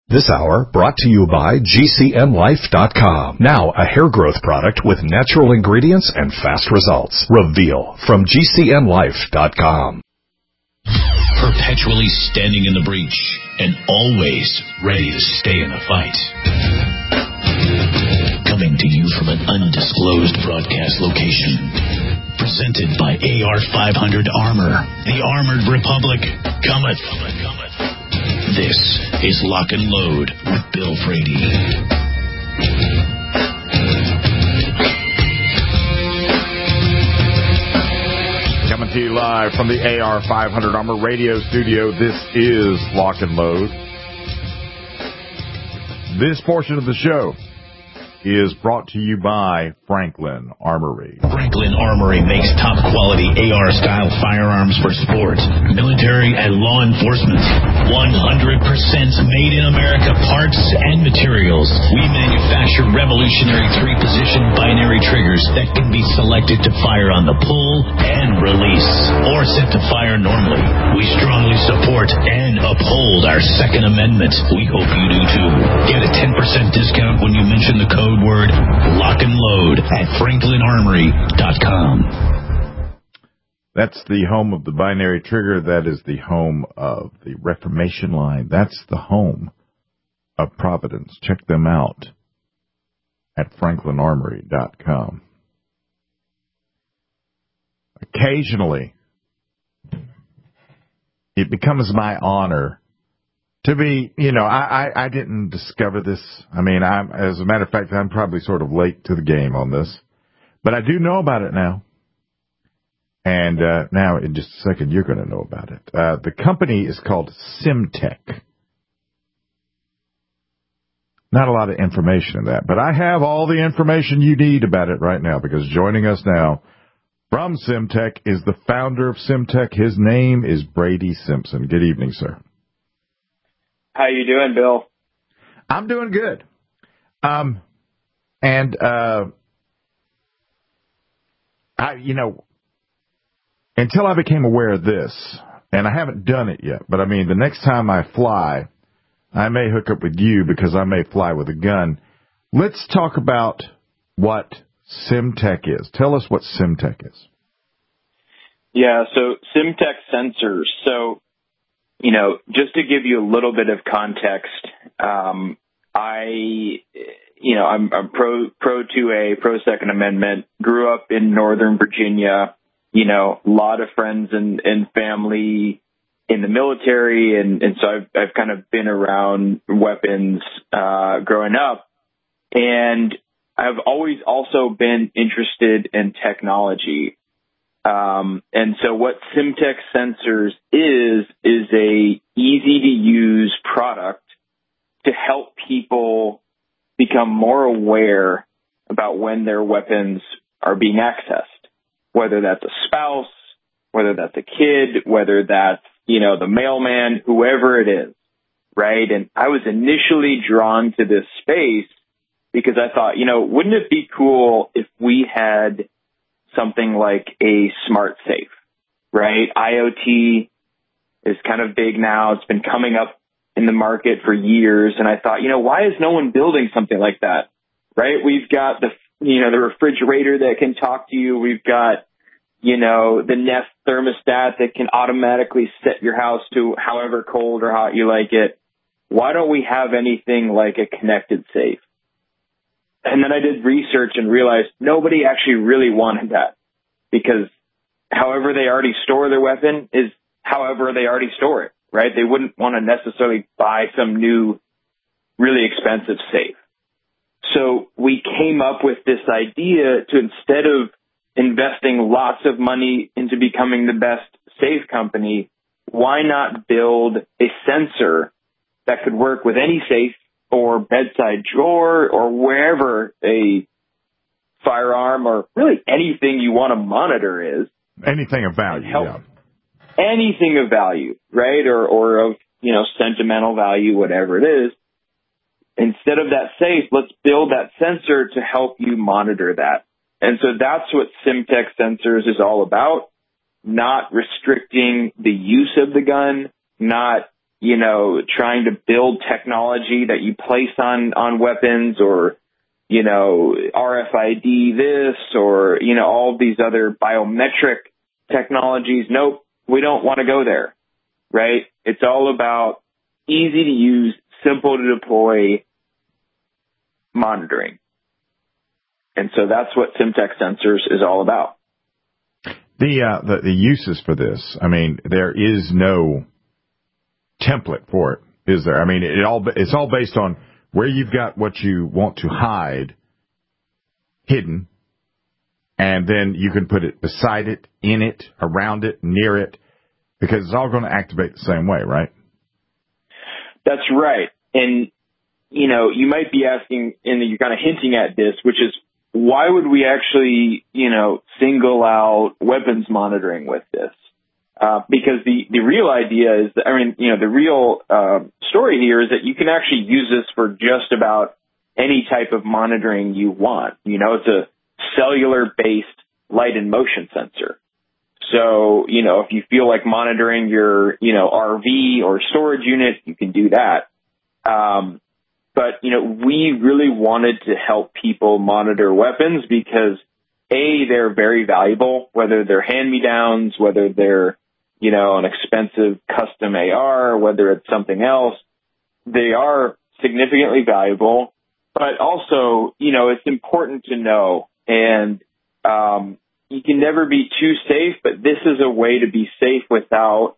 This hour brought to you by GCNlife.com. Now a hair growth product with natural ingredients and fast results. Reveal from GCNlife.com. Perpetually standing in the breach and always ready to stay in the fight. Coming to you from an undisclosed broadcast location. Presented by AR-500 Armor. The Armored Republic cometh. This is Lock and Load with Bill Frady. Coming to you live from the AR-500 Armor Radio Studio, this is Lock and Load. This portion of the show is brought to you by Franklin Armory. Franklin Armory makes top-quality AR-style firearms for sports, military, and law enforcement. 100% made in America parts and materials. We manufacture revolutionary three-position binary triggers that can be selected to fire on the pull and release, or set to fire normally. We strongly support and uphold our Second Amendment. We hope you do too. Get a 10% discount when you mention the code word Lock and Load at FranklinArmory.com. That's the home of the binary trigger. That is the home of the Reformation line. That's the home of Providence. Check them out at FranklinArmory.com. Occasionally, it becomes my honor to be, I didn't discover this. I mean, as a matter of fact, I'm probably sort of late to the game on this. But I do know about it now. And now, in just a second, you're going to know about it. The company is called Simtech. Not a lot of information in that. But I have all the information you need about it right now, because joining us now from Simtech is the founder of Simtech. His name is Brady Simpson. Good evening, sir. How you doing, Bill? I'm doing good. Until I became aware of this, and I haven't done it yet, but I mean, the next time I fly, I may hook up with you because I may fly with a gun. Let's talk about what Simtech is. Tell us what Simtech is. Yeah, so Simtech Sensors. So, just to give you a little bit of context, I'm pro Second Amendment, grew up in Northern Virginia, a lot of friends and family in the military. And so I've kind of been around weapons, growing up, and I've always also been interested in technology. And so what Simtech Sensors is a easy to use product to help people become more aware about when their weapons are being accessed, whether that's a spouse, whether that's a kid, whether that's, the mailman, whoever it is, right? And I was initially drawn to this space because I thought, wouldn't it be cool if we had something like a smart safe, right? IoT is kind of big now. It's been coming up in the market for years. And I thought, why is no one building something like that, right? We've got the refrigerator that can talk to you. We've got, the Nest thermostat that can automatically set your house to however cold or hot you like it. Why don't we have anything like a connected safe? And then I did research and realized nobody actually really wanted that, because however they already store their weapon is however they already store it, right? They wouldn't want to necessarily buy some new, really expensive safe. So we came up with this idea to, instead of investing lots of money into becoming the best safe company, why not build a sensor that could work with any safe or bedside drawer or wherever a firearm or really anything you want to monitor is. Anything of value, yeah. Anything of value, right? Or of, sentimental value, whatever it is. Instead of that safe, let's build that sensor to help you monitor that. And so that's what Simtech Sensors is all about. Not restricting the use of the gun, not trying to build technology that you place on weapons, or, RFID this, or, all of these other biometric technologies. Nope, we don't want to go there, right? It's all about easy to use, simple to deploy monitoring. And so that's what Simtech Sensors is all about. The uses for this, I mean, there is no template for it, is there? I mean, it's all based on where you've got what you want to hide hidden, and then you can put it beside it, in it, around it, near it, because it's all going to activate the same way, right? That's right. And, you might be asking, and you're kind of hinting at this, which is, why would we actually, single out weapons monitoring with this? Because the real idea is, the real story here is that you can actually use this for just about any type of monitoring you want. It's a cellular-based light and motion sensor. So, if you feel like monitoring your, RV or storage unit, you can do that. But, we really wanted to help people monitor weapons because, A, they're very valuable, whether they're hand-me-downs, whether they're, an expensive custom AR, whether it's something else. They are significantly valuable, but also, it's important to know. And you can never be too safe, but this is a way to be safe without,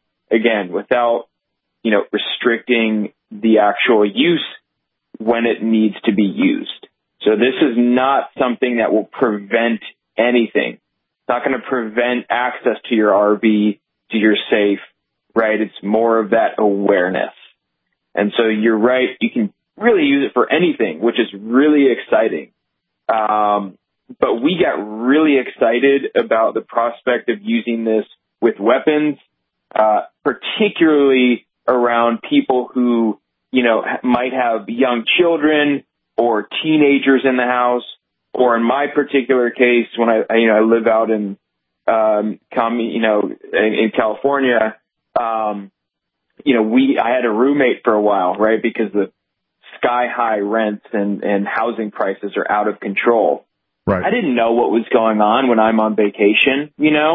restricting the actual use when it needs to be used. So this is not something that will prevent anything. It's not going to prevent access to your RV, to your safe, right? It's more of that awareness. And so you're right, you can really use it for anything, which is really exciting. But we got really excited about the prospect of using this with weapons, particularly around people who, might have young children or teenagers in the house, or in my particular case, when I live out in, in California, I had a roommate for a while, right? Because the sky high rents and housing prices are out of control. Right. I didn't know what was going on when I'm on vacation,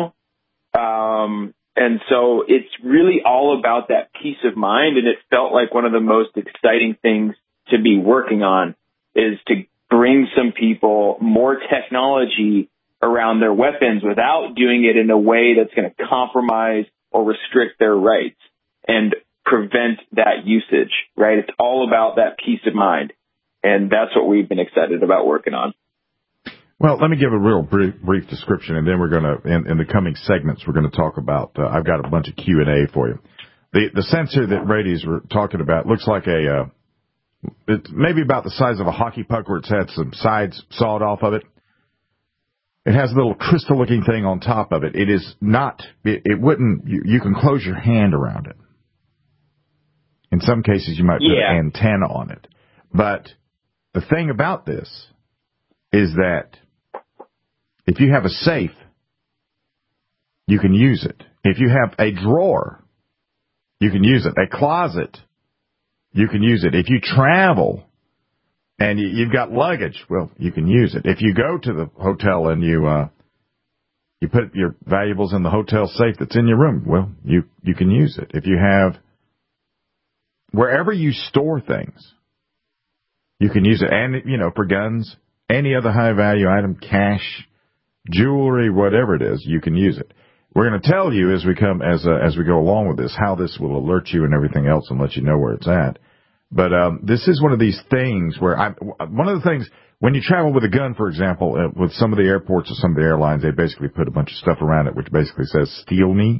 and so it's really all about that peace of mind. And it felt like one of the most exciting things to be working on is to bring some people more technology around their weapons without doing it in a way that's going to compromise or restrict their rights and prevent that usage, right? It's all about that peace of mind. And that's what we've been excited about working on. Well, let me give a real brief description, and then we're going to, in the coming segments, we're going to talk about, I've got a bunch of Q&A for you. The sensor that Brady's were talking about looks like it's maybe about the size of a hockey puck where it's had some sides sawed off of it. It has a little crystal-looking thing on top of it. It is not, it wouldn't, you can close your hand around it. In some cases, you might put an antenna on it. But the thing about this is that if you have a safe, you can use it. If you have a drawer, you can use it. A closet, you can use it. If you travel and you've got luggage, well, you can use it. If you go to the hotel and you put your valuables in the hotel safe that's in your room, well, you can use it. If you have, wherever you store things, you can use it. And, for guns, any other high-value item, cash, jewelry, whatever it is, you can use it. We're going to tell you as we go along with this how this will alert you and everything else and let you know where it's at. But this is one of these things where one of the things when you travel with a gun, for example, with some of the airports or some of the airlines, they basically put a bunch of stuff around it which basically says "steal me."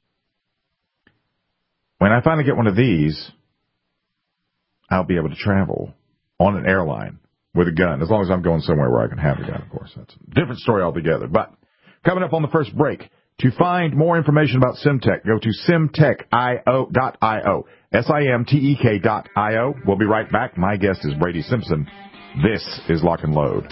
When I finally get one of these, I'll be able to travel on an airline with a gun, as long as I'm going somewhere where I can have a gun, of course. That's a different story altogether. But coming up on the first break, to find more information about Simtech, go to simtech.io, SIMTEK.io. We'll be right back. My guest is Brady Simpson. This is Lock and Load.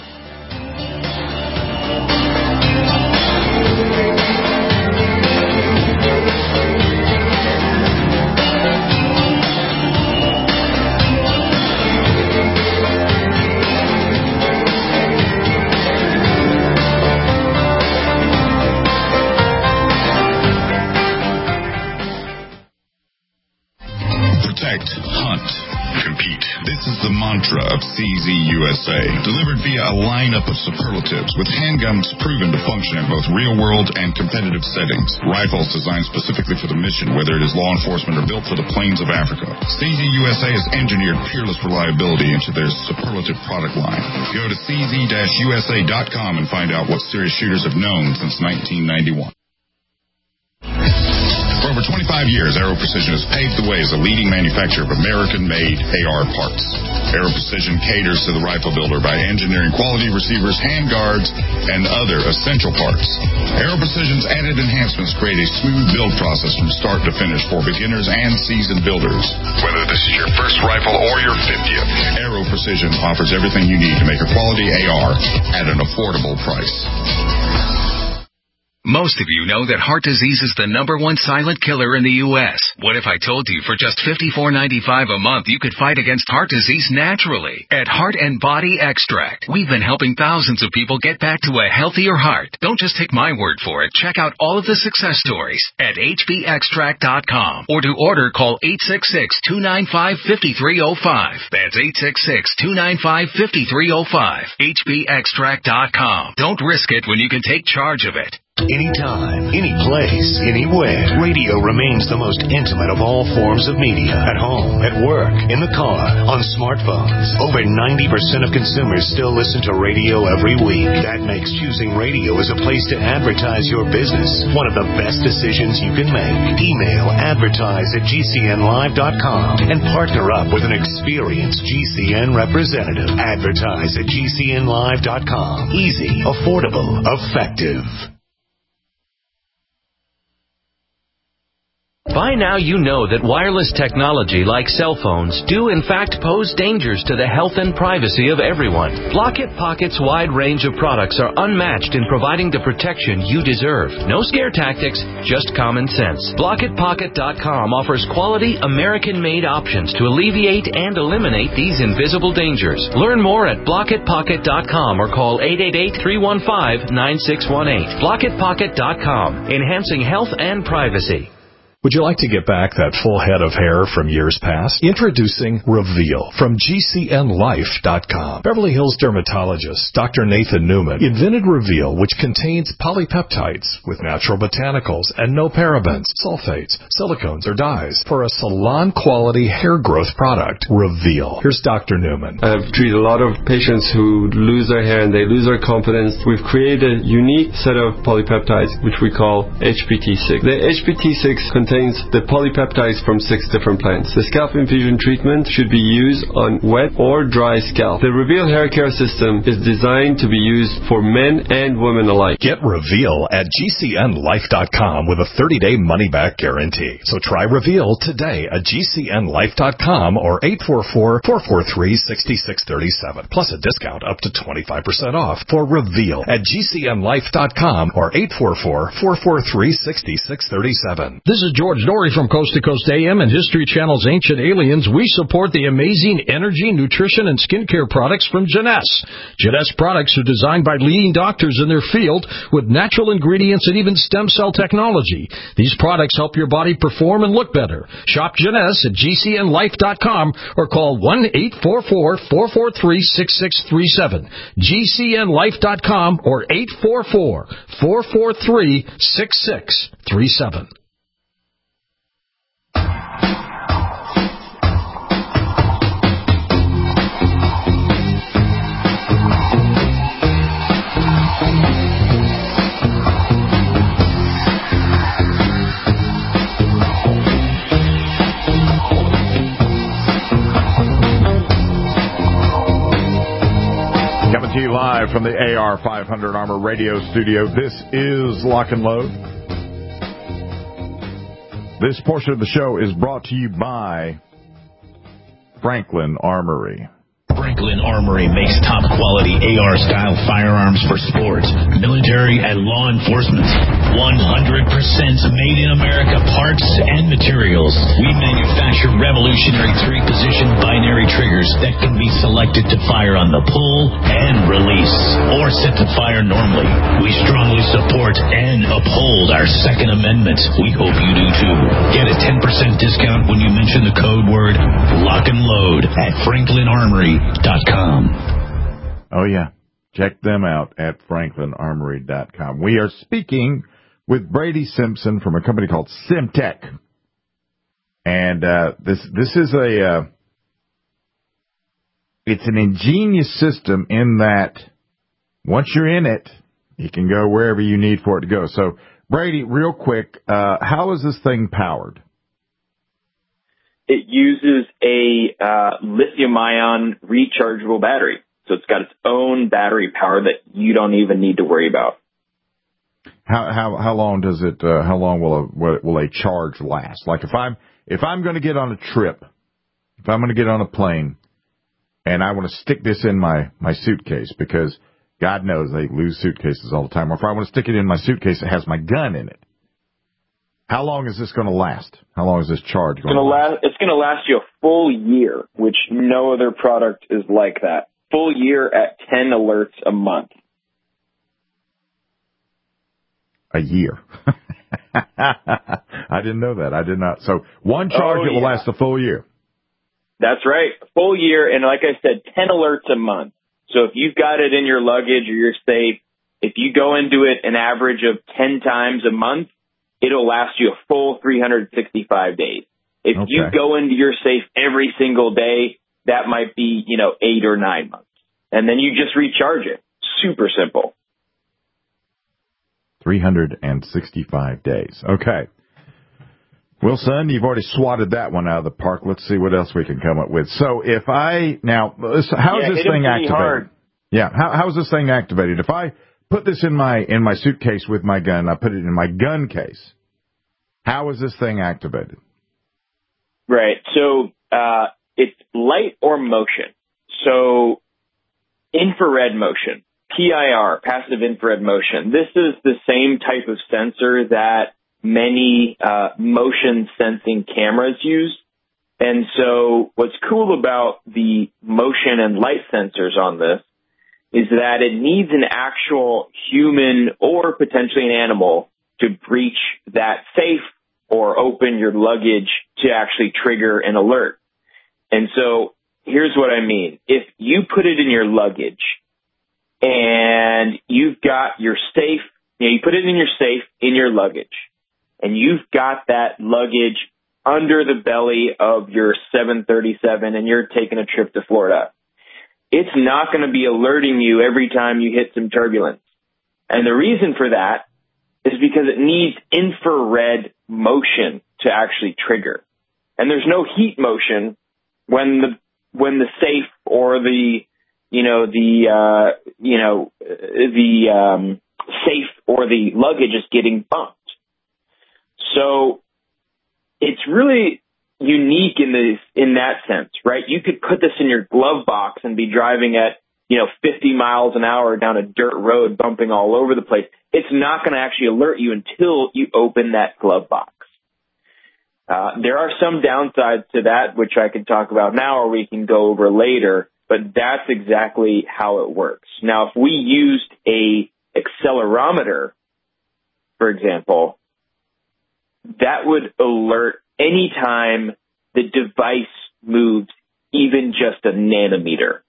This is the mantra of CZ USA, delivered via a lineup of superlatives with handguns proven to function in both real-world and competitive settings. Rifles designed specifically for the mission, whether it is law enforcement or built for the plains of Africa. CZ USA has engineered peerless reliability into their superlative product line. Go to cz-usa.com and find out what serious shooters have known since 1991. For over 25 years, Aero Precision has paved the way as a leading manufacturer of American-made AR parts. Aero Precision caters to the rifle builder by engineering quality receivers, handguards, and other essential parts. Aero Precision's added enhancements create a smooth build process from start to finish for beginners and seasoned builders. Whether this is your first rifle or your 50th, Aero Precision offers everything you need to make a quality AR at an affordable price. Most of you know that heart disease is the #1 silent killer in the U.S. What if I told you for just $54.95 a month you could fight against heart disease naturally? At Heart and Body Extract, we've been helping thousands of people get back to a healthier heart. Don't just take my word for it. Check out all of the success stories at hbextract.com, or to order, call 866-295-5305. That's 866-295-5305. hbextract.com. Don't risk it when you can take charge of it. Anytime, any place, anywhere. Radio remains the most intimate of all forms of media. At home, at work, in the car, on smartphones. Over 90% of consumers still listen to radio every week. That makes choosing radio as a place to advertise your business one of the best decisions you can make. Email advertise@gcnlive.com and partner up with an experienced GCN representative. Advertise@gcnlive.com. Easy, affordable, effective. By now you know that wireless technology like cell phones do in fact pose dangers to the health and privacy of everyone. Blockit Pocket's wide range of products are unmatched in providing the protection you deserve. No scare tactics, just common sense. BlockitPocket.com offers quality American-made options to alleviate and eliminate these invisible dangers. Learn more at BlockitPocket.com or call 888-315-9618. BlockitPocket.com, enhancing health and privacy. Would you like to get back that full head of hair from years past? Introducing Reveal from GCNlife.com. Beverly Hills dermatologist Dr. Nathan Newman invented Reveal, which contains polypeptides with natural botanicals and no parabens, sulfates, silicones, or dyes for a salon-quality hair growth product. Reveal. Here's Dr. Newman. I've treated a lot of patients who lose their hair and they lose their confidence. We've created a unique set of polypeptides, which we call HPT6. The HPT6 contains the polypeptides from 6 different plants. The scalp infusion treatment should be used on wet or dry scalp. The Reveal hair care system is designed to be used for men and women alike. Get Reveal at GCNlife.com with a 30-day money-back guarantee. So try Reveal today at GCNlife.com or 844-443-6637. Plus a discount up to 25% off for Reveal at GCNlife.com or 844-443-6637. This is George Norrie from Coast to Coast AM and History Channel's Ancient Aliens. We support the amazing energy, nutrition, and skincare products from Jeunesse. Jeunesse products are designed by leading doctors in their field with natural ingredients and even stem cell technology. These products help your body perform and look better. Shop Jeunesse at GCNlife.com or call 1-844-443-6637. GCNlife.com or 844-443-6637. Coming to you live from the AR500 Armor Radio Studio. This is Lock and Load. This portion of the show is brought to you by Franklin Armory. Franklin Franklin Armory makes top quality AR style firearms for sports, military, and law enforcement. 100% made in America parts and materials. We manufacture revolutionary 3-position binary triggers that can be selected to fire on the pull and release, or set to fire normally. We strongly support and uphold our Second Amendment. We hope you do too. Get a 10% discount when you mention the code word Lock and Load at FranklinArmory.com. Oh, yeah. Check them out at FranklinArmory.com. We are speaking with Brady Simpson from a company called Simtech. And this is it's an ingenious system in that once you're in it, you can go wherever you need for it to go. So, Brady, real quick, how is this thing powered? It uses a lithium-ion rechargeable battery. So it's got its own battery power that you don't even need to worry about. How long does it? How long will a charge last? Like if I'm going to get on a trip, if I'm going to get on a plane, and I want to stick this in my suitcase because God knows they lose suitcases all the time. Or if I want to stick it in my suitcase that has my gun in it, how long is this going to last? How long is this charge going to last? It's going to last you a full year, which no other product is like that. Full year at 10 alerts a month. A year. I didn't know that. I did not. So one charge, it will last a full year. That's right. A full year. And like I said, 10 alerts a month. So if you've got it in your luggage or your safe, if you go into it an average of 10 times a month, it'll last you a full 365 days. If you go into your safe every single day, that might be, 8 or 9 months. And then you just recharge it. Super simple. 365 days. Okay. Well, son, you've already swatted that one out of the park. Let's see what else we can come up with. So if how is this thing activated? Hard. Yeah. How is this thing activated? If I put this in my suitcase with my gun, I put it in my gun case, how is this thing activated? Right. So it's light or motion. So infrared motion, PIR, passive infrared motion. This is the same type of sensor that many motion sensing cameras use. And so what's cool about the motion and light sensors on this is that it needs an actual human or potentially an animal to breach that safe or open your luggage to actually trigger an alert. And so here's what I mean. If you put it in your luggage and you've got your safe, you put it in your safe in your luggage, and you've got that luggage under the belly of your 737 and you're taking a trip to Florida, it's not going to be alerting you every time you hit some turbulence. And the reason for that is because it needs infrared motion to actually trigger. And there's no heat motion when the safe or the safe or the luggage is getting bumped. So it's really unique in that sense, right? You could put this in your glove box and be driving at 50 miles an hour down a dirt road, bumping all over the place. It's not going to actually alert you until you open that glove box. There are some downsides to that, which I can talk about now or we can go over later, but that's exactly how it works. Now, if we used a accelerometer, for example, that would alert anytime the device moves even just a nanometer.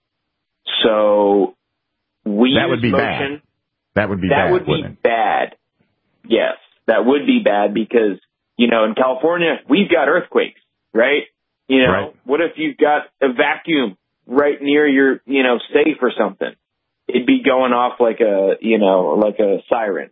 So that would be bad. That would be bad. That would be bad. Yes, that would be bad because, in California, we've got earthquakes, right? Right. What if you've got a vacuum right near your, safe or something? It'd be going off like a siren.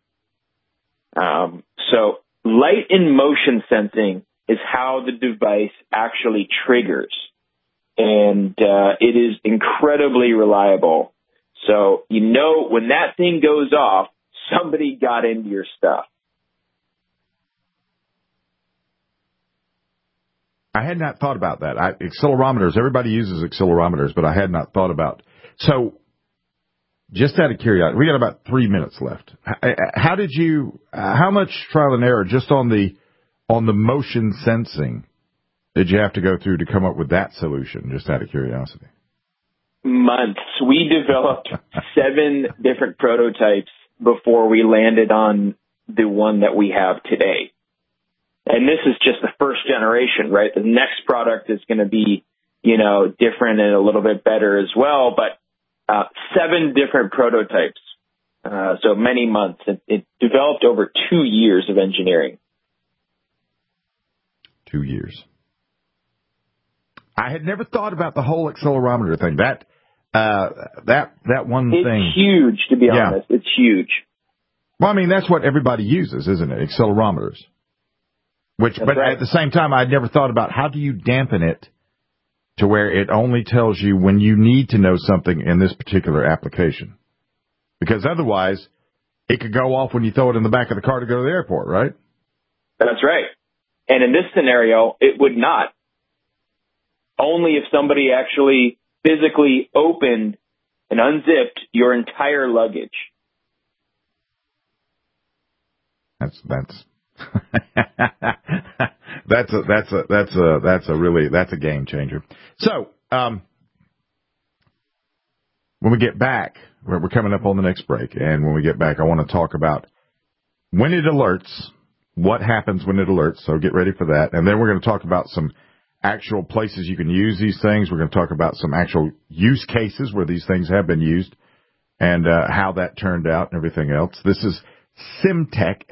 So light and motion sensing is how the device actually triggers. And it is incredibly reliable. So, when that thing goes off, somebody got into your stuff. I had not thought about that. Accelerometers, everybody uses accelerometers, but I had not thought about. So, just out of curiosity, we got about 3 minutes left. How much trial and error just on the motion sensing did you have to go through to come up with that solution, just out of curiosity? Months. We developed 7 different prototypes before we landed on the one that we have today. And this is just the first generation, right? The next product is going to be, different and a little bit better as well. But 7 different prototypes, so many months. It developed over 2 years of engineering. 2 years. I had never thought about the whole accelerometer thing. That one thing. It's huge, to be honest. It's huge. Well, I mean, that's what everybody uses, isn't it? Accelerometers. But right. At the same time, I'd never thought about how do you dampen it to where it only tells you when you need to know something in this particular application. Because otherwise, it could go off when you throw it in the back of the car to go to the airport, right? That's right. And in this scenario, it would not. Only if somebody actually physically opened and unzipped your entire luggage. That's a game changer. So, when we get back, we're coming up on the next break, and when we get back, I want to talk about when it alerts, what happens when it alerts. So get ready for that, and then we're going to talk about some actual places you can use these things. We're going to talk about some actual use cases where these things have been used, and how that turned out and everything else. This is Simtek,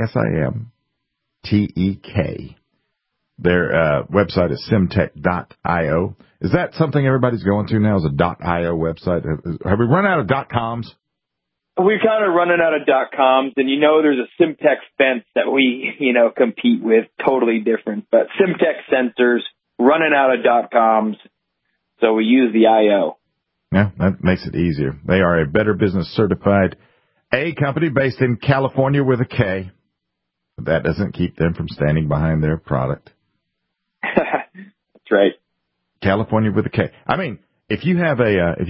SIMTEK. Their website is simtek.io. Is that something everybody's going to now, is a .io website? Have we run out of .coms? We're kind of running out of .coms, and there's a Simtek fence that we, compete with, totally different. But Simtek sensors, running out of .coms, so we use the .io. Yeah, that makes it easier. They are a Better Business certified A company based in California with a K. That doesn't keep them from standing behind their product. That's right. California with a K. I mean, if you have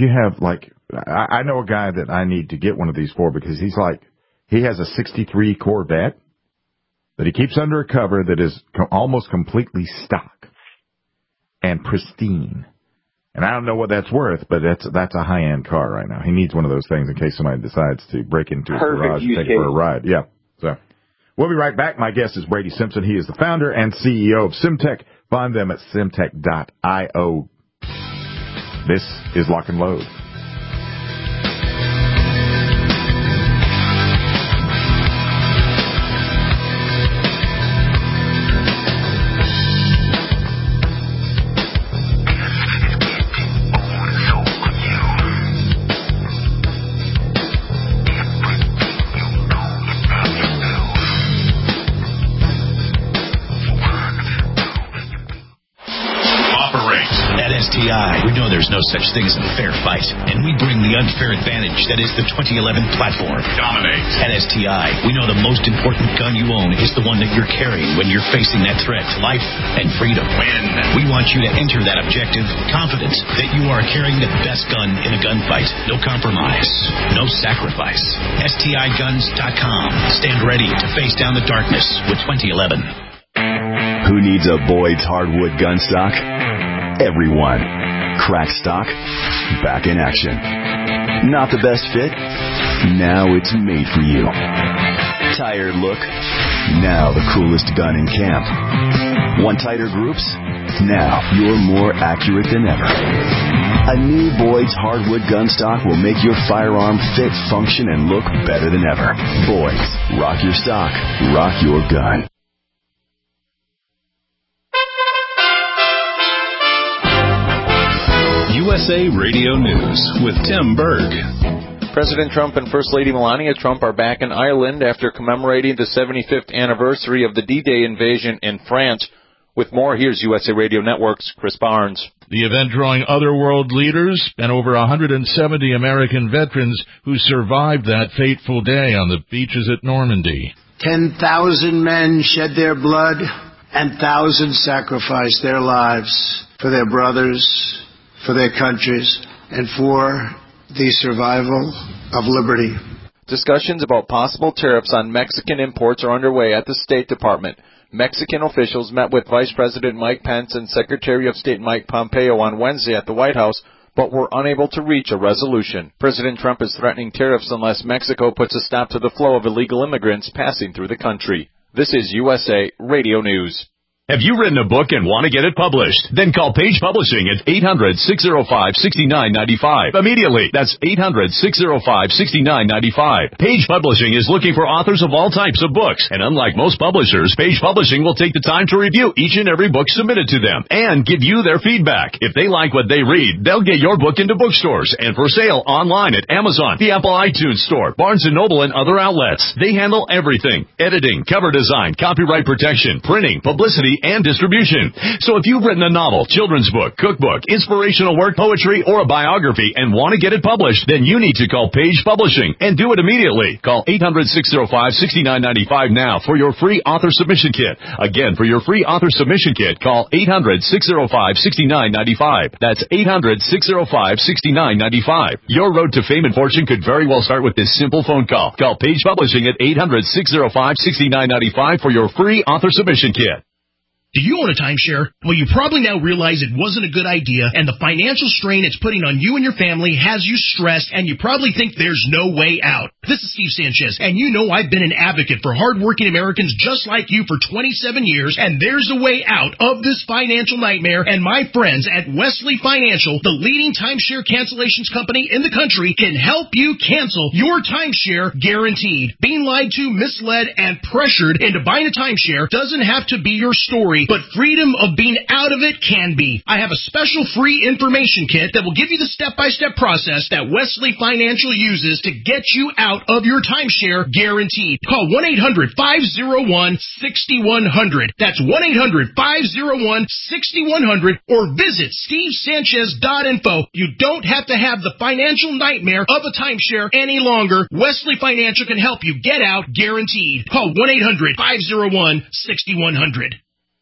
I know a guy that I need to get one of these for because he has a 63 Corvette that he keeps under a cover that is almost completely stock and pristine. And I don't know what that's worth, but that's a high-end car right now. He needs one of those things in case somebody decides to break into his garage and take it for a ride. Yeah. So we'll be right back. My guest is Brady Simpson. He is the founder and CEO of Simtek. Find them at simtek.io. This is Lock and Load. We know there's no such thing as a fair fight, and we bring the unfair advantage that is the 2011 platform. Dominate. At STI, we know the most important gun you own is the one that you're carrying when you're facing that threat to life and freedom. Win. We want you to enter that objective confident that you are carrying the best gun in a gunfight. No compromise. No sacrifice. STIguns.com. Stand ready to face down the darkness with 2011. Who needs a Boyd's hardwood gun stock? Everyone. Crack stock, back in action. Not the best fit? Now it's made for you. Tired look? Now the coolest gun in camp. Want tighter groups? Now you're more accurate than ever. A new Boyd's hardwood gun stock will make your firearm fit, function, and look better than ever. Boyd's. Rock your stock. Rock your gun. USA Radio News with Tim Berg. President Trump and First Lady Melania Trump are back in Ireland after commemorating the 75th anniversary of the D-Day invasion in France. With more, here's USA Radio Network's Chris Barnes. The event drawing other world leaders and over 170 American veterans who survived that fateful day on the beaches at Normandy. 10,000 men shed their blood and thousands sacrificed their lives for their brothers, for their countries, and for the survival of liberty. Discussions about possible tariffs on Mexican imports are underway at the State Department. Mexican officials met with Vice President Mike Pence and Secretary of State Mike Pompeo on Wednesday at the White House, but were unable to reach a resolution. President Trump is threatening tariffs unless Mexico puts a stop to the flow of illegal immigrants passing through the country. This is USA Radio News. Have you written a book and want to get it published? Then call Page Publishing at 800-605-6995. Immediately. That's 800-605-6995. Page Publishing is looking for authors of all types of books. And unlike most publishers, Page Publishing will take the time to review each and every book submitted to them and give you their feedback. If they like what they read, they'll get your book into bookstores and for sale online at Amazon, the Apple iTunes Store, Barnes & Noble, and other outlets. They handle everything: editing, cover design, copyright protection, printing, publicity, and distribution. So if you've written a novel, children's book, cookbook, inspirational work, poetry, or a biography and want to get it published, then you need to call Page Publishing and do it immediately. Call 800-605-6995 now for your free author submission kit. Again, for your free author submission kit, call 800-605-6995. That's 800-605-6995. Your road to fame and fortune could very well start with this simple phone call. Call Page Publishing at 800-605-6995 for your free author submission kit. Do you own a timeshare? Well, you probably now realize it wasn't a good idea, and the financial strain it's putting on you and your family has you stressed, and you probably think there's no way out. This is Steve Sanchez, and you know I've been an advocate for hardworking Americans just like you for 27 years, and there's a way out of this financial nightmare, and my friends at Wesley Financial, the leading timeshare cancellations company in the country, can help you cancel your timeshare guaranteed. Being lied to, misled, and pressured into buying a timeshare doesn't have to be your story, but freedom of being out of it can be. I have a special free information kit that will give you the step-by-step process that Wesley Financial uses to get you out of your timeshare guaranteed. Call 1-800-501-6100. That's 1-800-501-6100 or visit stevesanchez.info. You don't have to have the financial nightmare of a timeshare any longer. Wesley Financial can help you get out guaranteed. Call 1-800-501-6100.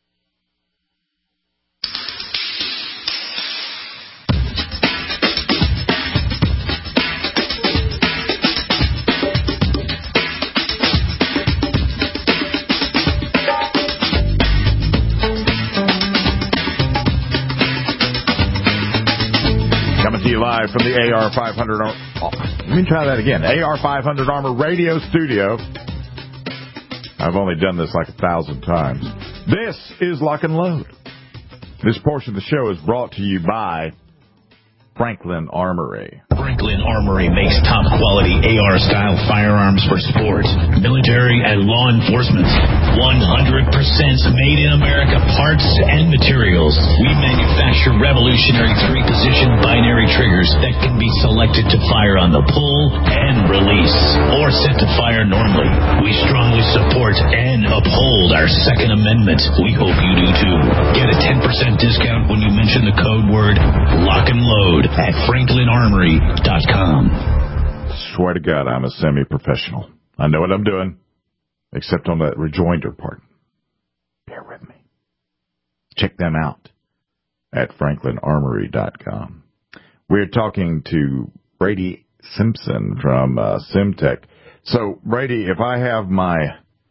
Coming to you live from the AR-500. Let me try that again. AR-500 Armor Radio Studio. I've only done this like 1,000 times. This is Lock and Load. This portion of the show is brought to you by Franklin Armory. Franklin Armory makes top-quality AR-style firearms for sports, military, and law enforcement. 100% made in America parts and materials. We manufacture revolutionary 3-position binary triggers that can be selected to fire on the pull and release, or set to fire normally. We strongly support and uphold our Second Amendment. We hope you do too. Get a 10% discount when you mention the code word Lock and Load at FranklinArmory.com. Swear to God, I'm a semi-professional. I know what I'm doing, except on that rejoinder part. Bear with me. Check them out at FranklinArmory.com. We're talking to Brady Simpson from Simtech. So, Brady, if I have my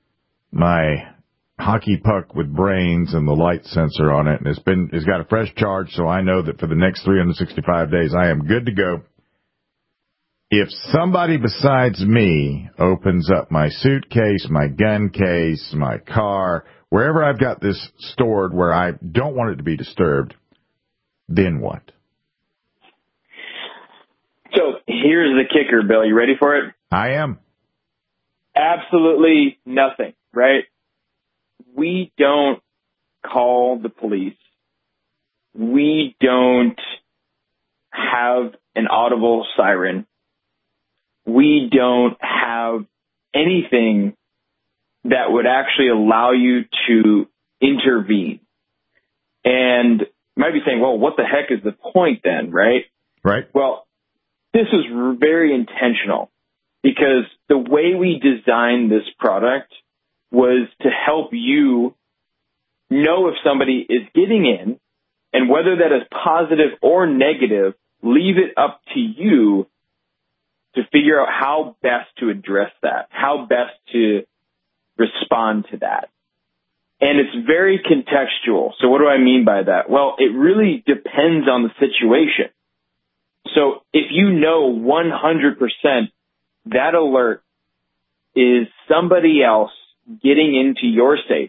hockey puck with brains and the light sensor on it, and it's got a fresh charge, so I know that for the next 365 days I am good to go. If somebody besides me opens up my suitcase, my gun case, my car, wherever I've got this stored where I don't want it to be disturbed, then what? So here's the kicker, Bill. You ready for it? I am. Absolutely nothing, right? We don't call the police. We don't have an audible siren. We don't have anything that would actually allow you to intervene. And you might be saying, well, what the heck is the point then, right? Right. Well, this is very intentional because the way we designed this product was to help you know if somebody is getting in, and whether that is positive or negative, leave it up to you to figure out how best to address that, how best to respond to that. And it's very contextual. So what do I mean by that? Well, it really depends on the situation. So if you know 100% that alert is somebody else getting into your safe,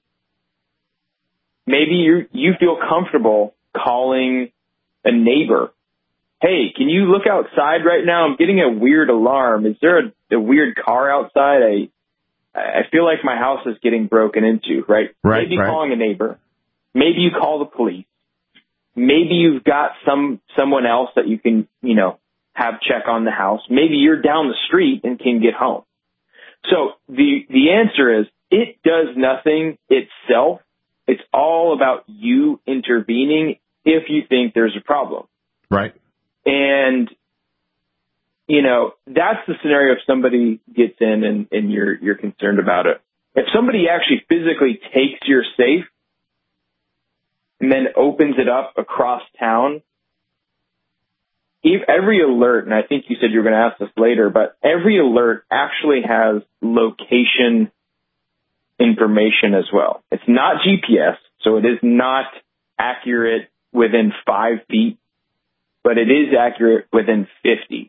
maybe you feel comfortable calling a neighbor. Hey, can you look outside right now? I'm getting a weird alarm. Is there a weird car outside? I feel like my house is getting broken into, right? Maybe calling a neighbor. Maybe you call the police. Maybe you've got someone else that you can, have check on the house. Maybe you're down the street and can get home. So the answer is it does nothing itself. It's all about you intervening if you think there's a problem. Right. And, that's the scenario if somebody gets in and you're concerned about it. If somebody actually physically takes your safe and then opens it up across town, every alert, and I think you said you were going to ask this later, but every alert actually has location information as well. It's not GPS, so it is not accurate within 5 feet, but it is accurate within 50.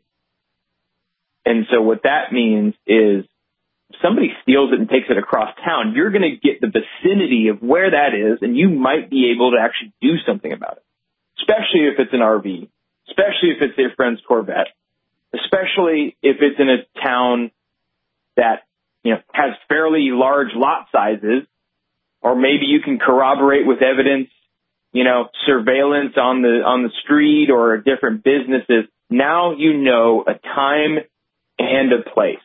And so what that means is if somebody steals it and takes it across town, you're going to get the vicinity of where that is, and you might be able to actually do something about it, especially if it's an RV, especially if it's their friend's Corvette, especially if it's in a town that has fairly large lot sizes, or maybe you can corroborate with evidence, surveillance on the street or different businesses. Now you know a time and a place.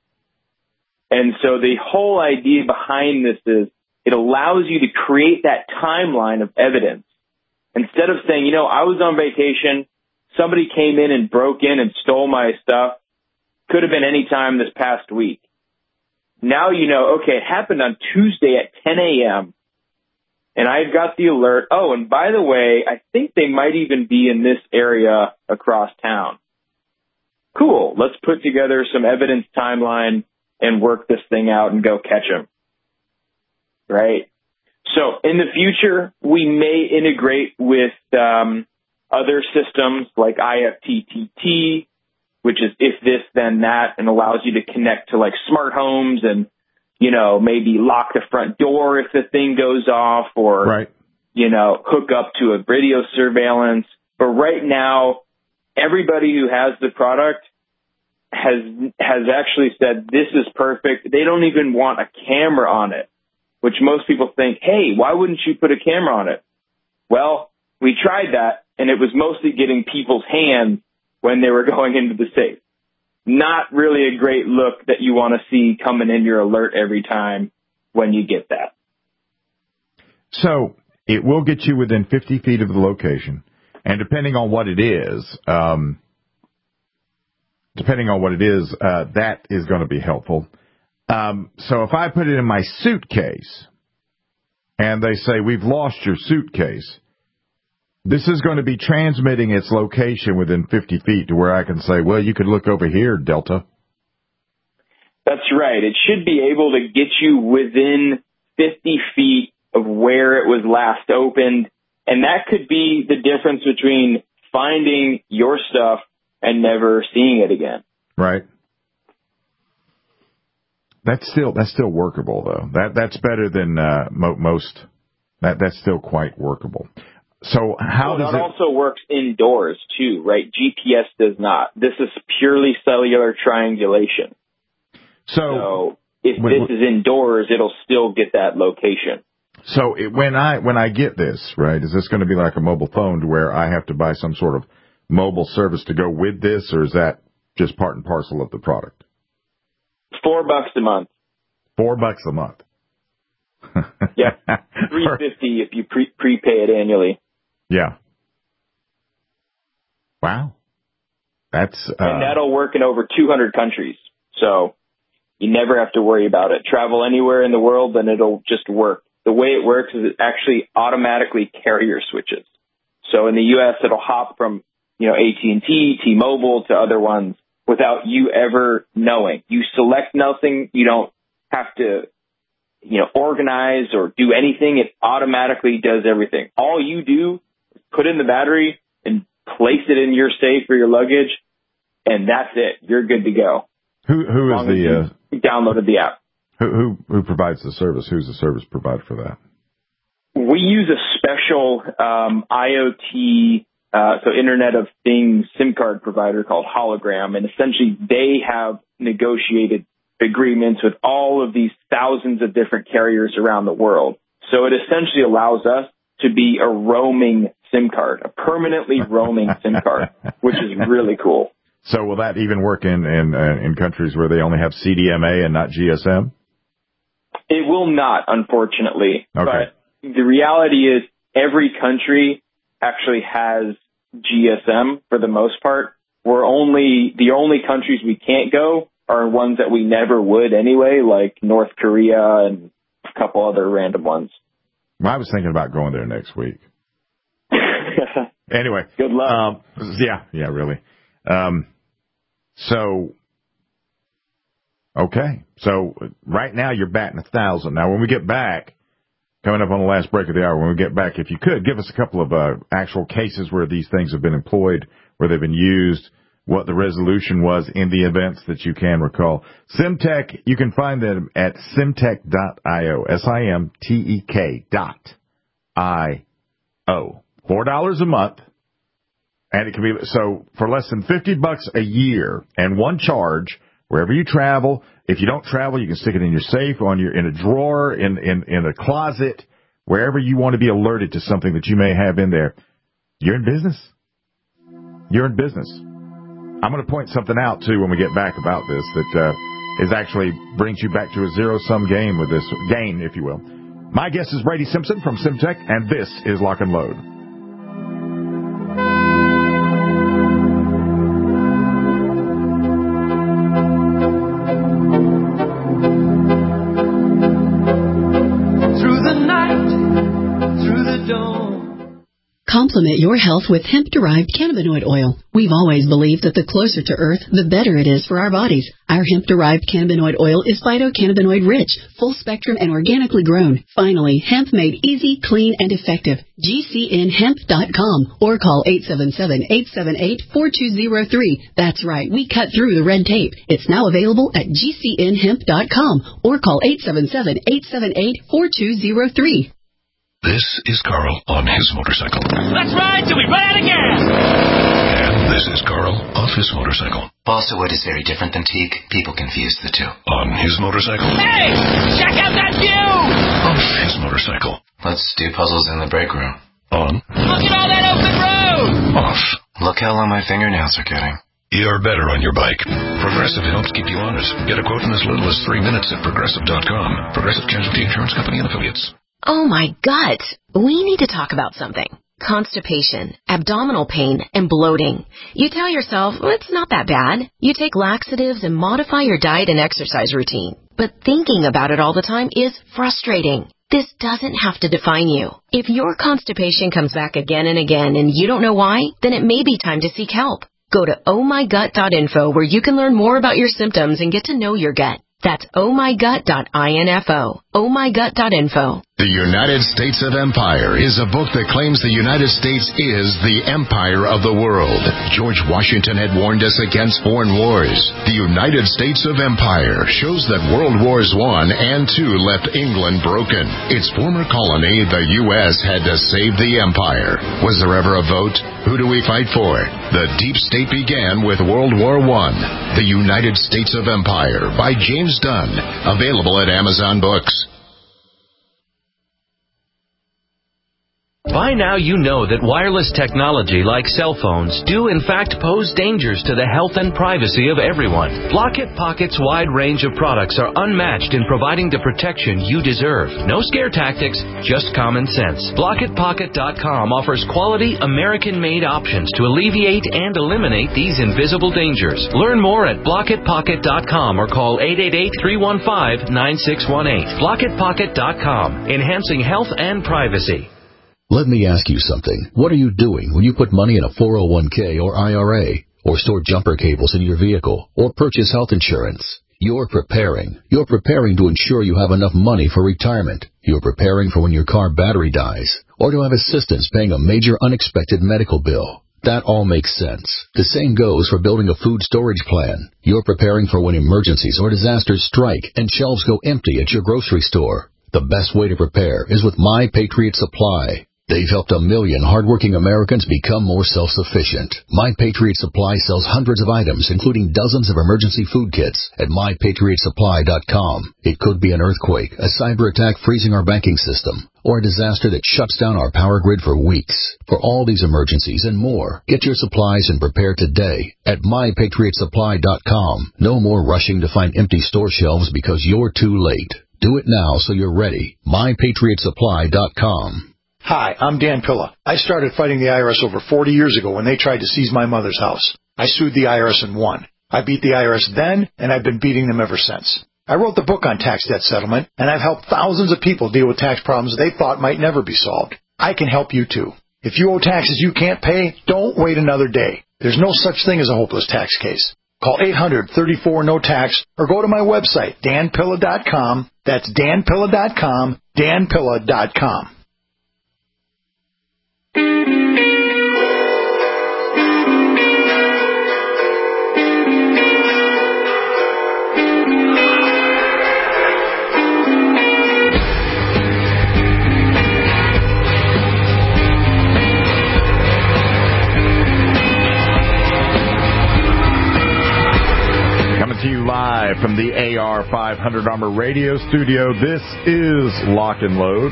And so the whole idea behind this is it allows you to create that timeline of evidence. Instead of saying, I was on vacation, somebody came in and broke in and stole my stuff, could have been any time this past week. Now okay, it happened on Tuesday at 10 a.m., and I got the alert. Oh, and by the way, I think they might even be in this area across town. Cool. Let's put together some evidence timeline and work this thing out and go catch them. Right? So in the future, we may integrate with other systems like IFTTT, which is if this, then that, and allows you to connect to like smart homes and, maybe lock the front door if the thing goes off or, hook up to a video surveillance. But right now, everybody who has the product has actually said this is perfect. They don't even want a camera on it, which most people think, hey, why wouldn't you put a camera on it? Well, we tried that, and it was mostly getting people's hands when they were going into the safe. Not really a great look that you want to see coming in your alert every time when you get that. So it will get you within 50 feet of the location, and depending on what it is, that is going to be helpful. So if I put it in my suitcase, and they say, we've lost your suitcase, this is going to be transmitting its location within 50 feet to where I can say, well, you could look over here, Delta. That's right. It should be able to get you within 50 feet of where it was last opened. And that could be the difference between finding your stuff and never seeing it again. Right. That's still workable, though. That's better than most. That's still quite workable. So how does it also works indoors too, right? GPS does not. This is purely cellular triangulation. So if this is indoors, it'll still get that location. So when I get this, right, is this going to be like a mobile phone to where I have to buy some sort of mobile service to go with this, or is that just part and parcel of the product? $4 a month. $4 a month. Yeah, $350 if you prepay it annually. Yeah. Wow. That's and that'll work in over 200 countries. So you never have to worry about it. Travel anywhere in the world, and it'll just work. the way it works is it actually automatically carrier switches. So in the U.S., it'll hop from, AT&T, T-Mobile to other ones without you ever knowing. You select nothing. You don't have to, organize or do anything. It automatically does everything. All you do is put in the battery and place it in your safe or your luggage, and that's it. You're good to go. Who is the you downloaded the app? Who provides the service? Who's the service provider for that? We use a special IoT, so Internet of Things SIM card provider called Hologram, and essentially they have negotiated agreements with all of these thousands of different carriers around the world. So it essentially allows us to be a roaming SIM card, a permanently roaming SIM card, which is really cool. So will that even work in countries where they only have CDMA and not GSM? It will not, unfortunately. Okay. But the reality is every country actually has GSM for the most part. The only countries we can't go are ones that we never would anyway, like North Korea and a couple other random ones. Well, I was thinking about going there next week. Anyway. Good luck. Yeah, really. Okay. So right now you're batting 1,000. Now when we get back, coming up on the last break of the hour, when we get back, if you could, give us a couple of actual cases where these things have been employed, where they've been used, what the resolution was in the events that you can recall. Simtek, you can find them at simtek.io, simtek.io. $4 a month. And it can be, so for less than $50 a year and one charge, wherever you travel, if you don't travel, you can stick it in your safe, in a drawer, in a closet, wherever you want to be alerted to something that you may have in there. You're in business. You're in business. I'm going to point something out, too, when we get back about this that is actually brings you back to a zero-sum game with this game, if you will. My guest is Brady Simpson from Simtek, and this is Lock and Load. Complement your health with hemp-derived cannabinoid oil. We've always believed that the closer to Earth, the better it is for our bodies. Our hemp-derived cannabinoid oil is phytocannabinoid-rich, full-spectrum, and organically grown. Finally, hemp made easy, clean, and effective. GCNhemp.com or call 877-878-4203. That's right, we cut through the red tape. It's now available at GCNhemp.com or call 877-878-4203. This is Carl on his motorcycle. Let's ride till we run out of gas! And this is Carl off his motorcycle. Balsa wood is very different than teak. People confuse the two. On his motorcycle. Hey! Check out that view! Off his motorcycle. Let's do puzzles in the break room. On. Look at all that open road! Off. Look how long my fingernails are getting. You're better on your bike. Progressive helps keep you honest. Get a quote in as little as 3 minutes at Progressive.com. Progressive Casualty Insurance Company and Affiliates. Oh, my gut. We need to talk about something. Constipation, abdominal pain, and bloating. You tell yourself, well, it's not that bad. You take laxatives and modify your diet and exercise routine. But thinking about it all the time is frustrating. This doesn't have to define you. If your constipation comes back again and again and you don't know why, then it may be time to seek help. Go to ohmygut.info where you can learn more about your symptoms and get to know your gut. That's ohmygut.info. ohmygut.info. The United States of Empire is a book that claims the United States is the empire of the world. George Washington had warned us against foreign wars. The United States of Empire shows that World Wars I and II left England broken. Its former colony, the U.S., had to save the empire. Was there ever a vote? Who do we fight for? The deep state began with World War I. The United States of Empire by James Dunn. Available at Amazon Books. By now you know that wireless technology like cell phones do in fact pose dangers to the health and privacy of everyone. Blockit Pocket's wide range of products are unmatched in providing the protection you deserve. No scare tactics, just common sense. BlockitPocket.com offers quality American-made options to alleviate and eliminate these invisible dangers. Learn more at BlockitPocket.com or call 888-315-9618. BlockitPocket.com, enhancing health and privacy. Let me ask you something. What are you doing when you put money in a 401k or IRA, or store jumper cables in your vehicle, or purchase health insurance? You're preparing. You're preparing to ensure you have enough money for retirement. You're preparing for when your car battery dies, or to have assistance paying a major unexpected medical bill. That all makes sense. The same goes for building a food storage plan. You're preparing for when emergencies or disasters strike and shelves go empty at your grocery store. The best way to prepare is with My Patriot Supply. They've helped 1 million hardworking Americans become more self-sufficient. My Patriot Supply sells hundreds of items, including dozens of emergency food kits at MyPatriotSupply.com. It could be an earthquake, a cyber attack freezing our banking system, or a disaster that shuts down our power grid for weeks. For all these emergencies and more, get your supplies and prepare today at MyPatriotSupply.com. No more rushing to find empty store shelves because you're too late. Do it now so you're ready. MyPatriotSupply.com. Hi, I'm Dan Pilla. I started fighting the IRS over 40 years ago when they tried to seize my mother's house. I sued the IRS and won. I beat the IRS then, and I've been beating them ever since. I wrote the book on tax debt settlement, and I've helped thousands of people deal with tax problems they thought might never be solved. I can help you too. If you owe taxes you can't pay, don't wait another day. There's no such thing as a hopeless tax case. Call 800-34-NO-TAX or go to my website, danpilla.com. That's danpilla.com, danpilla.com. Coming to you live from the AR500 Armor Radio Studio, this is Lock and Load.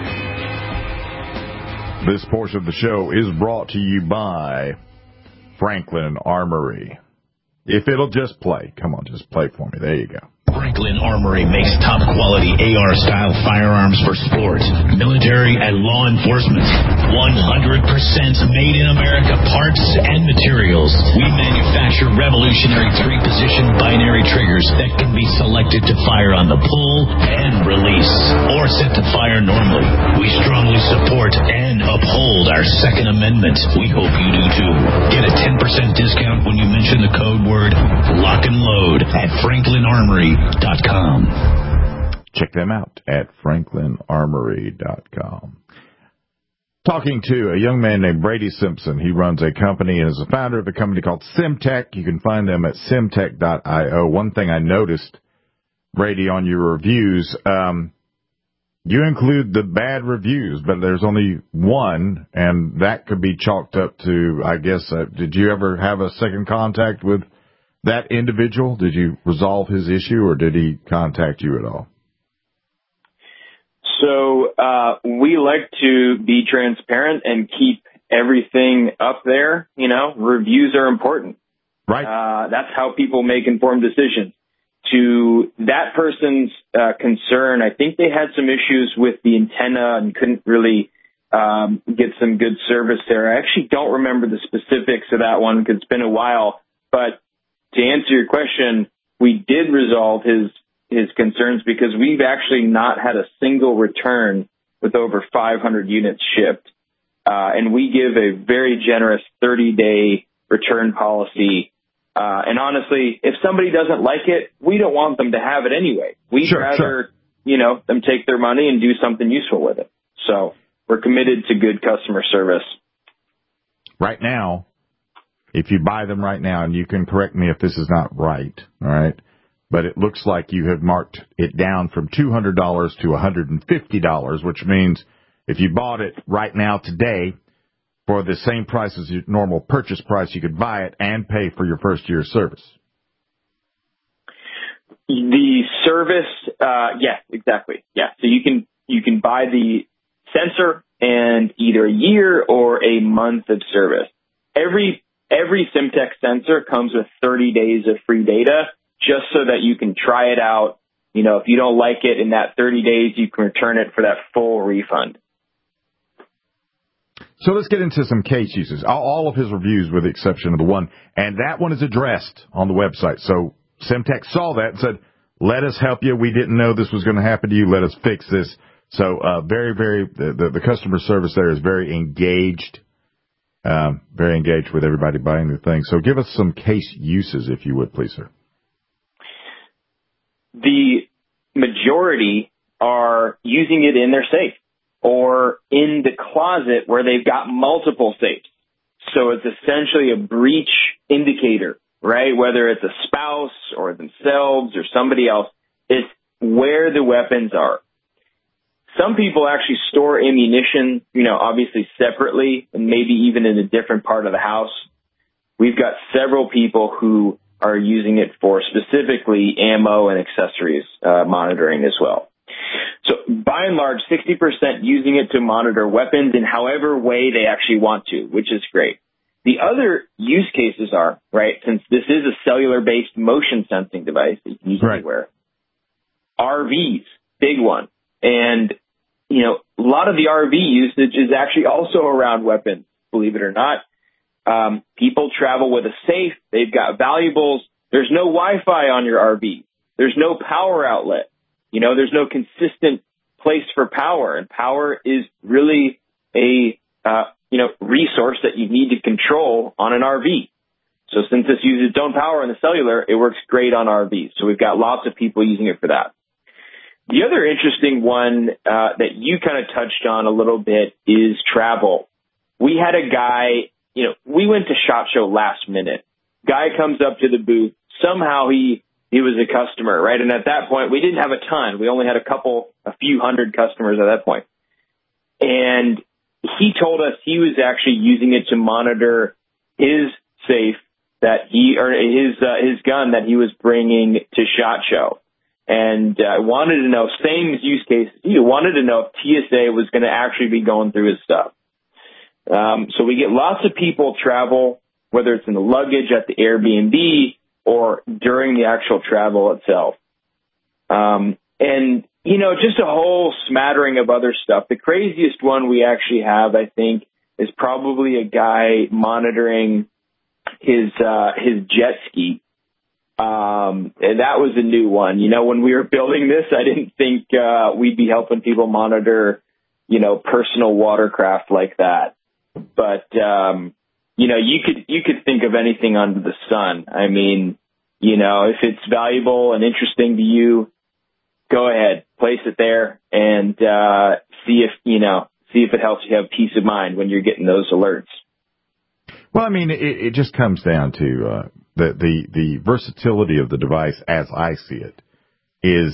This portion of the show is brought to you by Franklin Armory. If it'll just play. Come on, just play for me. There you go. Franklin Armory makes top-quality AR-style firearms for sport, military, and law enforcement. 100% made in America parts and materials. We manufacture revolutionary 3-position binary triggers that can be selected to fire on the pull and release, or set to fire normally. We strongly support and uphold our Second Amendment. We hope you do too. Get a 10% discount when you mention the code word Lock and Load at FranklinArmory.com. Check them out at FranklinArmory.com. Talking to a young man named Brady Simpson. He runs a company and is a founder of a company called Simtech. You can find them at simtech.io. One thing I noticed, Brady, on your reviews, you include the bad reviews, but there's only one, and that could be chalked up to, I guess, did you ever have a second contact with that individual? Did you resolve his issue, or did he contact you at all? So we like to be transparent and keep everything up there. You know, reviews are important. Right. That's how people make informed decisions. To that person's concern, I think they had some issues with the antenna and couldn't really get some good service there. I actually don't remember the specifics of that one because it's been a while. But to answer your question, we did resolve his concerns because we've actually not had a single return with over 500 units shipped. And we give a very generous 30-day return policy. And honestly, if somebody doesn't like it, we don't want them to have it anyway. We'd rather, them take their money and do something useful with it. So we're committed to good customer service. Right now, if you buy them right now, and you can correct me if this is not right, all right, but it looks like you have marked it down from $200 to $150, which means if you bought it right now today for the same price as your normal purchase price, you could buy it and pay for your first year's service. The service, yes, exactly. Yeah. So you can buy the sensor and either a year or a month of service. Every Simtex sensor comes with 30 days of free data, just so that you can try it out. You know, if you don't like it in that 30 days, you can return it for that full refund. So let's get into some case uses. All of his reviews, with the exception of the one, and that one is addressed on the website. So Simtex saw that and said, let us help you. We didn't know this was going to happen to you. Let us fix this. So the customer service there is very engaged with everybody buying the thing. So give us some case uses, if you would, please, sir. The majority are using it in their safe or in the closet where they've got multiple safes. So it's essentially a breach indicator, right? Whether it's a spouse or themselves or somebody else, it's where the weapons are. Some people actually store ammunition, obviously separately and maybe even in a different part of the house. We've got several people who are using it for specifically ammo and accessories monitoring as well. So by and large, 60% using it to monitor weapons in however way they actually want to, which is great. The other use cases are, right, since this is a cellular-based motion sensing device that you can use anywhere, RVs, big one. And, a lot of the RV usage is actually also around weapons, believe it or not. People travel with a safe. They've got valuables. There's no Wi-Fi on your RV. There's no power outlet. There's no consistent place for power. And power is really a, resource that you need to control on an RV. So since this uses its own power in the cellular, it works great on RVs. So we've got lots of people using it for that. The other interesting one that you kind of touched on a little bit is travel. We had a guy, we went to SHOT Show last minute. Guy comes up to the booth. Somehow he was a customer, right? And at that point, we didn't have a ton. We only had a few hundred customers at that point. And he told us he was actually using it to monitor his safe that his gun that he was bringing to SHOT Show. And wanted to know, same use case, he wanted to know if TSA was going to actually be going through his stuff. So we get lots of people travel, whether it's in the luggage at the Airbnb or during the actual travel itself. And, just a whole smattering of other stuff. The craziest one we actually have, I think, is probably a guy monitoring his jet ski. And that was a new one. When we were building this, I didn't think we'd be helping people monitor, personal watercraft like that. But, you could think of anything under the sun. I mean, if it's valuable and interesting to you, go ahead, place it there and see if it helps you have peace of mind when you're getting those alerts. Well, I mean, it just comes down to the versatility of the device, as I see it, is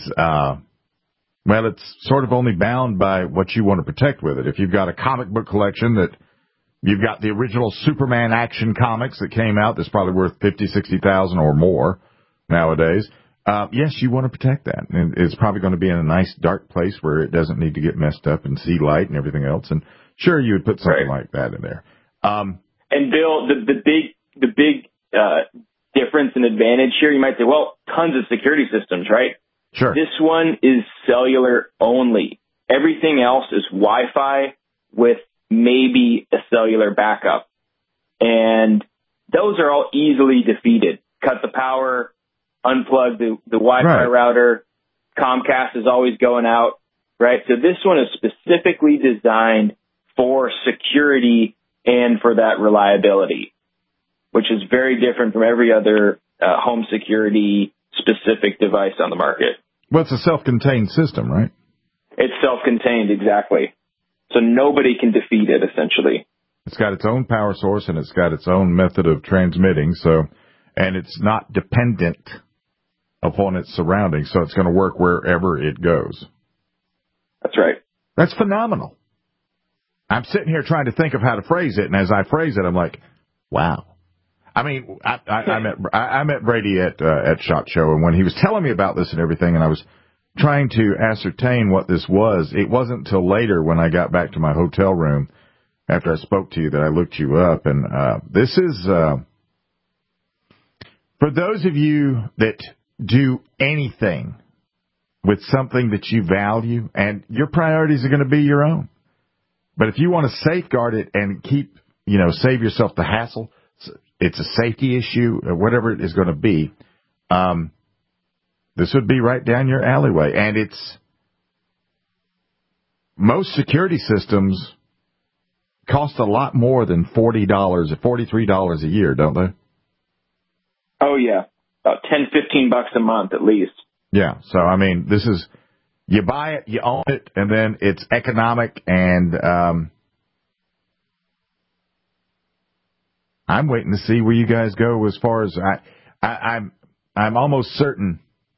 it's sort of only bound by what you want to protect with it. If you've got a comic book collection that you've got the original Superman Action Comics that came out, that's probably worth $50,000-$60,000 or more nowadays. Yes, you want to protect that, and it's probably going to be in a nice dark place where it doesn't need to get messed up and see light and everything else. And sure, you would put something like that in there. And Bill, the big difference and advantage here, you might say, well, tons of security systems, right? Sure. This one is cellular only. Everything else is Wi-Fi with maybe a cellular backup. And those are all easily defeated. Cut the power, unplug the Wi-Fi router. Comcast is always going out, right? So this one is specifically designed for security and for that reliability, which is very different from every other home security specific device on the market. Well, it's a self-contained system, right? It's self-contained, exactly. So nobody can defeat it, essentially. It's got its own power source and it's got its own method of transmitting, and it's not dependent upon its surroundings, so it's going to work wherever it goes. That's right. That's phenomenal. I'm sitting here trying to think of how to phrase it, and as I phrase it, I'm like, wow. I mean, I met Brady at SHOT Show, and when he was telling me about this and everything, and I was trying to ascertain what this was. It wasn't until later when I got back to my hotel room after I spoke to you that I looked you up. And this is, for those of you that do anything with something that you value, and your priorities are going to be your own. But if you want to safeguard it and keep, save yourself the hassle, it's a safety issue, or whatever it is going to be, this would be right down your alleyway. And most security systems cost a lot more than $40 or $43 a year, don't they? Oh, yeah. About $10-15 a month at least. Yeah. So, I mean, this is, you buy it, you own it, and then it's economic. And I'm waiting to see where you guys go as far as I'm almost certain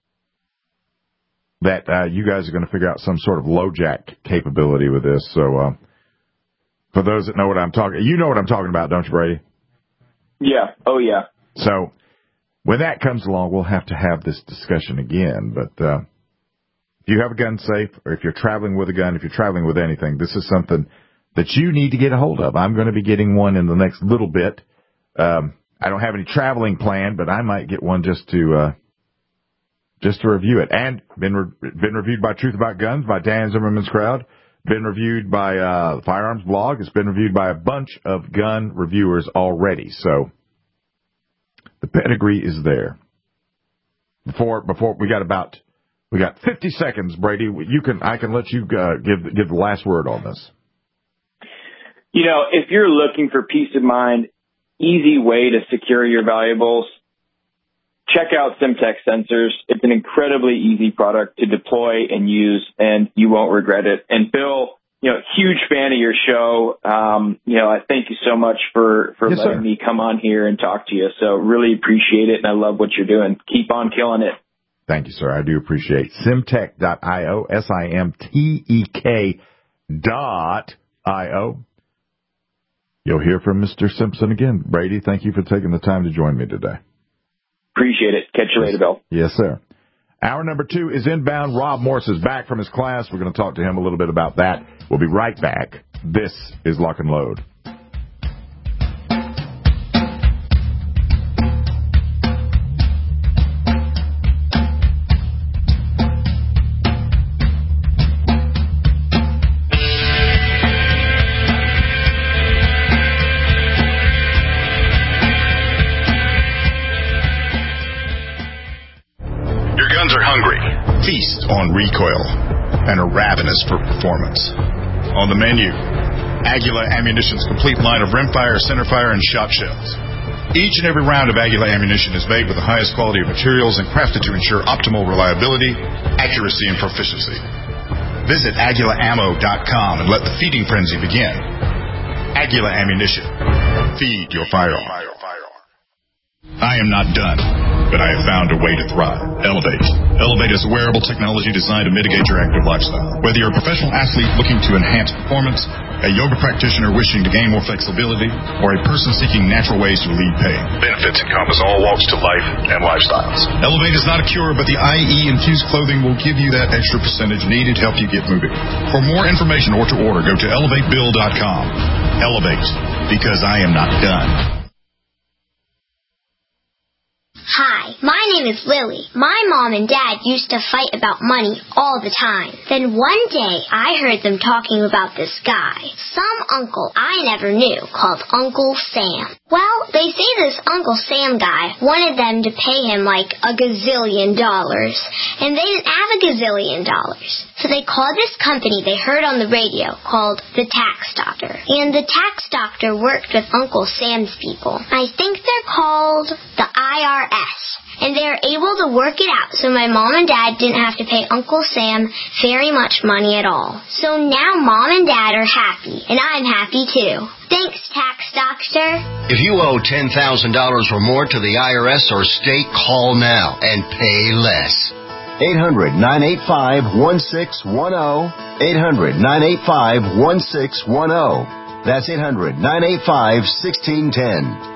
that you guys are going to figure out some sort of LoJack capability with this. So, for those that know what I'm talking, you know what I'm talking about, don't you, Brady? Yeah. Oh, yeah. So, when that comes along, we'll have to have this discussion again. But if you have a gun safe, or if you're traveling with a gun, if you're traveling with anything, this is something that you need to get a hold of. I'm going to be getting one in the next little bit. I don't have any traveling planned, but I might get one just to review it. And been reviewed by Truth About Guns, by Dan Zimmerman's Crowd. Been reviewed by the Firearms Blog. It's been reviewed by a bunch of gun reviewers already. So the pedigree is there. Before we got 50 seconds, Brady. I can let you give the last word on this. If you're looking for peace of mind, easy way to secure your valuables, check out Simtech Sensors. It's an incredibly easy product to deploy and use, and you won't regret it. And Bill, huge fan of your show. I thank you so much for yes, letting me come on here and talk to you. So really appreciate it, and I love what you're doing. Keep on killing it. Thank you, sir. I do appreciate Simtek.io, SIMTEK.io. You'll hear from Mr. Simpson again. Brady, thank you for taking the time to join me today. Appreciate it. Catch you later, Bill. Yes, sir. Hour number 2 is inbound. Rob Morse is back from his class. We're going to talk to him a little bit about that. We'll be right back. This is Lock and Load. Feast on recoil and are ravenous for performance. On the menu, Aguila Ammunition's complete line of rimfire, centerfire, and shot shells. Each and every round of Aguila ammunition is made with the highest quality of materials and crafted to ensure optimal reliability, accuracy, and proficiency. Visit AguilaAmmo.com and let the feeding frenzy begin. Aguila Ammunition. Feed your firearm. I am not done, but I have found a way to thrive. Elevate. Elevate is a wearable technology designed to mitigate your active lifestyle. Whether you're a professional athlete looking to enhance performance, a yoga practitioner wishing to gain more flexibility, or a person seeking natural ways to relieve pain, benefits encompass all walks to life and lifestyles. Elevate is not a cure, but the IE-infused clothing will give you that extra percentage needed to help you get moving. For more information or to order, go to elevatebill.com. Elevate, because I am not done. Hi, my name is Lily. My mom and dad used to fight about money all the time. Then one day, I heard them talking about this guy, some uncle I never knew, called Uncle Sam. Well, they say this Uncle Sam guy wanted them to pay him like $1 gazillion, and they didn't have $1 gazillion. So they called this company they heard on the radio called the Tax Doctor. And the Tax Doctor worked with Uncle Sam's people. I think they're called the IRS. And they were able to work it out so my mom and dad didn't have to pay Uncle Sam very much money at all. So now mom and dad are happy, and I'm happy too. Thanks, Tax Doctor. If you owe $10,000 or more to the IRS or state, call now and pay less. 800-985-1610. 800-985-1610. That's 800-985-1610.